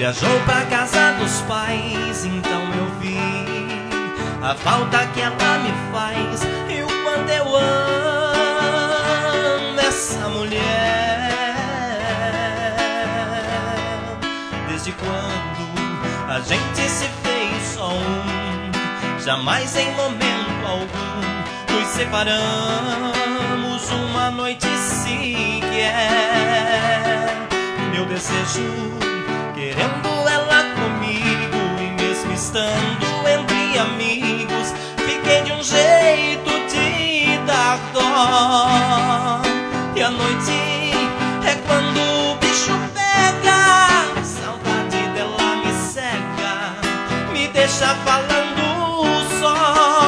viajou pra casa dos pais, então eu vi a falta que ela me faz e o quanto eu amo essa mulher. Desde quando a gente se fez só um, jamais em momento algum nos separamos uma noite sequer. Meu desejo, querendo ela comigo, e mesmo estando entre amigos, fiquei de um jeito de dar dó. E a noite é quando o bicho pega, saudade dela me cega, me deixa falando só.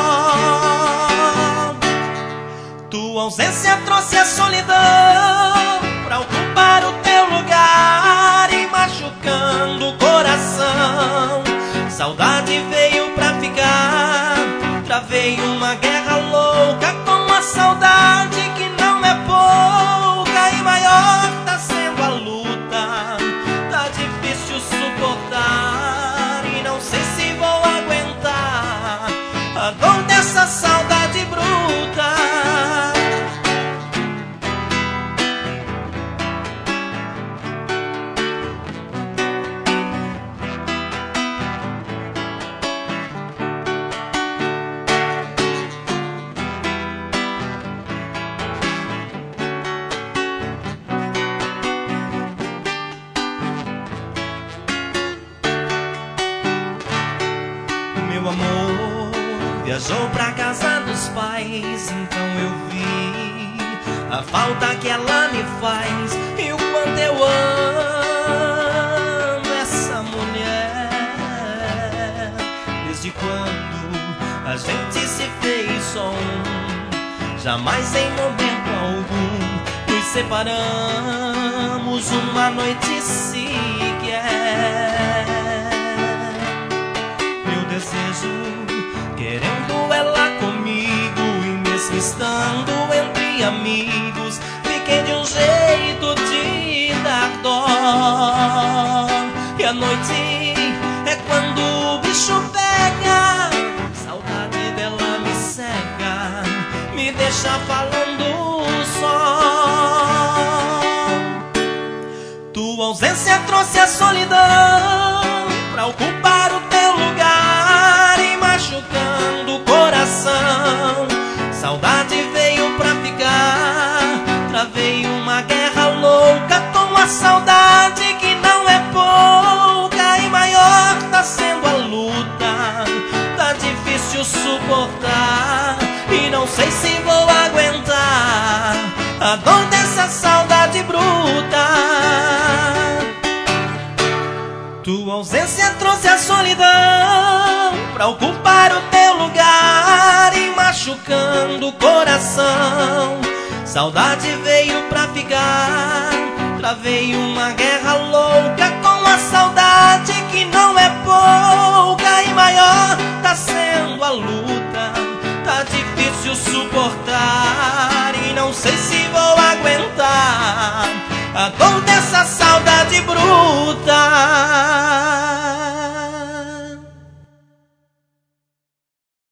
Tua ausência trouxe a solidão pra ocupar o teu lugar e machucando o coração. Saudade veio pra ficar, travei uma guerra louca com a saudade que não é pouca, e maior tá sendo a luta. Tá difícil suportar e não sei se vou aguentar a dor dessa saudade bruta. Meu amor viajou pra casa dos pais, então eu vi a falta que ela me faz e o quanto eu amo essa mulher. Desde quando a gente se fez só um, jamais em momento algum nos separamos uma noite sequer. Desejo, querendo ela comigo, e mesmo estando entre amigos, fiquei de um jeito de dar dó. E a noite é quando o bicho pega, saudade dela me cega, me deixa falando só. Tua ausência trouxe a solidão pra ocupar o teu lugar e machucando o coração. Saudade veio pra ficar, travei uma guerra louca com a saudade que não é pouca, e maior tá sendo a luta. Tá difícil suportar e não sei se vou aguentar a dor dessa saudade bruta. Tua ausência trouxe a solidão pra ocupar o teu lugar e machucando o coração. Saudade veio pra ficar, travei uma guerra louca com a saudade que não é pouca, e maior tá sendo a luta. Tá difícil suportar e não sei se vou aguentar a dor dessa saudade bruta.